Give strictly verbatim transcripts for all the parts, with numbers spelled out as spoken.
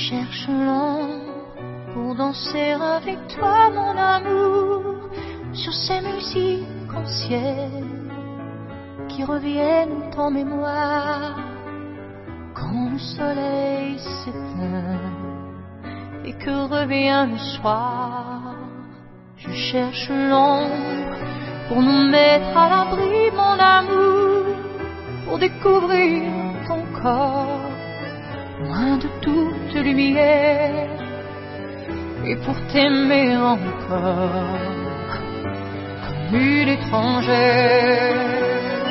cherche l'ombre pour danser avec toi, mon amour, sur ces musiques anciennes qui reviennent en mémoire quand le soleil s'éteint et que revient le soir. Je cherche l'ombre pour nous mettre à l'abri, mon amour, pour découvrir ton corps loin de toute lumière et pour t'aimer encore comme une étrangère.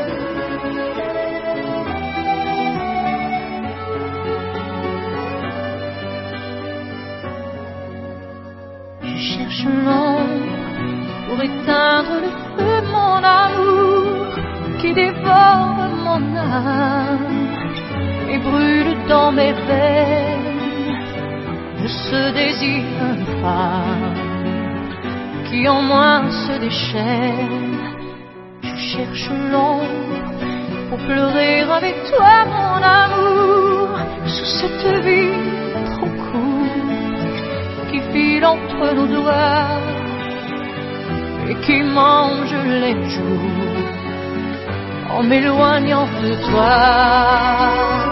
Je cherche l'ombre pour éteindre le feu, mon amour, qui dévore mon âme et brûle dans mes veines de ce désir infâme qui en moi se déchaîne. Je cherche l'ombre pour pleurer avec toi, mon amour, sous cette vie trop courte qui file entre nos doigts et qui mange les jours en m'éloignant de toi.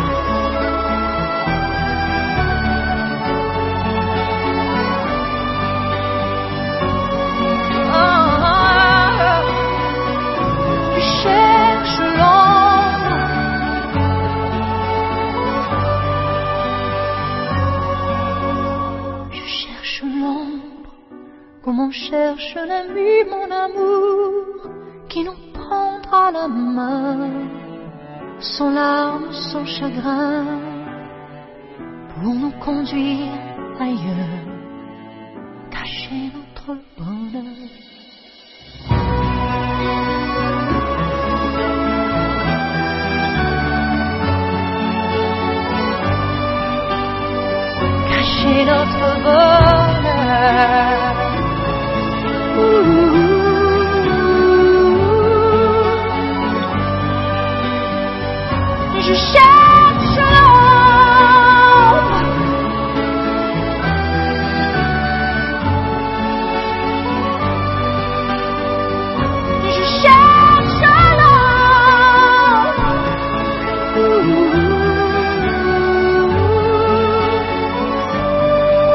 Comme on cherche l'ami, mon amour, qui nous prendra la main, sans larmes, sans chagrin, pour nous conduire ailleurs, cacher notre bonheur. Cacher notre bonheur. Je cherche l'ombre, je cherche l'ombre,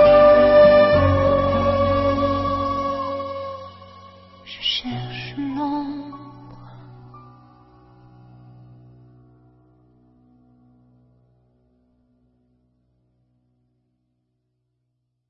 je cherche l'ombre.